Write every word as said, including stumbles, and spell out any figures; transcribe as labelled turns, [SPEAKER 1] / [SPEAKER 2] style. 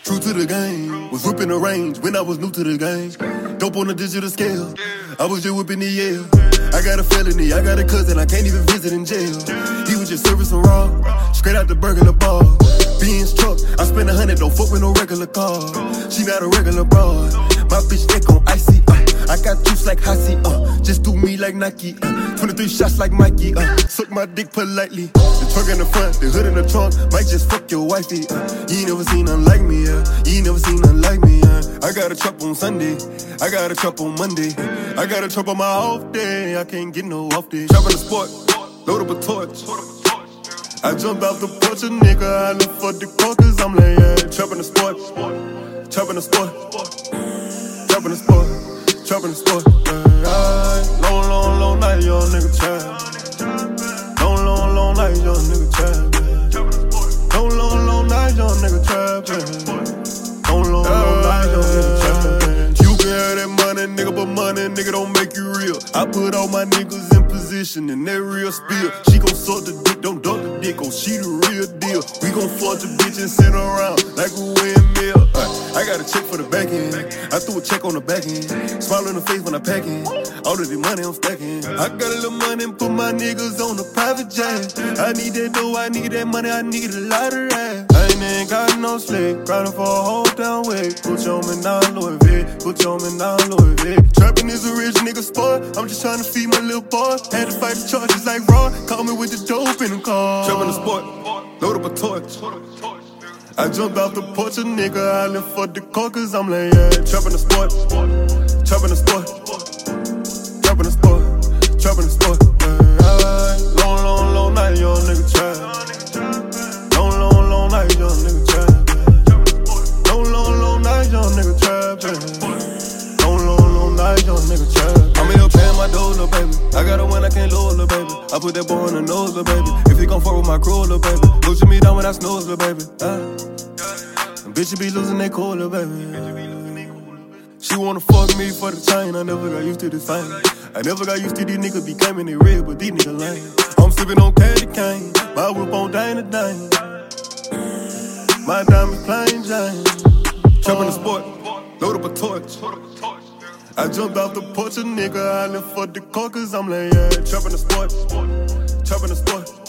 [SPEAKER 1] True to the game, was whipping the range when I was new to the game. Dope on a digital scale, I was just whipping the air. I got a felony, I got a cousin, I can't even visit in jail. He was just servicing raw, straight out the burglar bar. Benz truck, I spent a hundred, don't fuck with no regular car. She not a regular broad, my bitch neck on icy, uh. I got juice like Hassie, uh. Just do me like Nike, uh. twenty-three shots like Mikey, uh. Suck my dick politely. The truck in the front, the hood in the trunk, might just fuck your wifey, uh. You ain't never seen nothing like me, uh. You ain't never seen nothing like me, uh. I got a truck on Sunday, I got a truck on Monday, I got a truck on my off day, I can't get no off day. Trap in the sport, load up a torch. I jump out the porch, a nigga, I look for the car, cause I'm like, yeah. Trap in the sport, trap in the sport, trap in the sport, trap in the sport, yeah. Long, long, long night, young nigga trap. Long, long, long night, young nigga trap. Long, long, long night, young nigga trap. Long, long, long night, young nigga trap. You can have that money, nigga, but money, nigga, don't make you real. I put all my niggas in position and that real spill. She gon' suck the dick, don't duck the dick, oh, she the real deal. We gon' fuck the bitch and sit around like a windmill. Uh, I got a check for the back end, I threw a check on the back end. Smile in the face when I pack in, all of the money I'm stacking. I got a little money and put my niggas on the private jet. I need that dough, I need that money, I need a lot of that. I ain't ain't got no slick, grinding for a whole down way. Put your man down, Louis V, put your man down, Louis V. Trapping is a rich nigga sport, I'm just trying to feed my little boy. Had to fight the charges like Raw, call me with the dope in the car. Trapping the sport, load up a torch. I jump out the porch, a nigga, I live for the car, cause I'm like, yeah. Trapping the sport, trapping the sport, trapping the sport, trapping the sport, yeah. Long, long, long night, young nigga trap. Long, long, long night, young nigga trap. Long, long, long night, young nigga trap. Long, long, long night, young nigga trap. I'm in here paying my dough, little baby. I got a one I can't lose, little baby. I put that boy on the nose, little baby. If he gon' fuck with my crew, little baby. Losing me down when I snooze, little baby. Uh. Bitch, you be losing that cool, little baby. She wanna fuck me for the chain. I never got used to this thing. I never got used to these niggas be claiming they real, but these niggas lame. I'm sipping on candy cane, my whip on Dana Dane. My diamond plain Jane. Trapping the sport, load up a torch. I jumped off the porch, a nigga, I live for the car, cause I'm like, yeah. Trapping the sport, trapping the sport.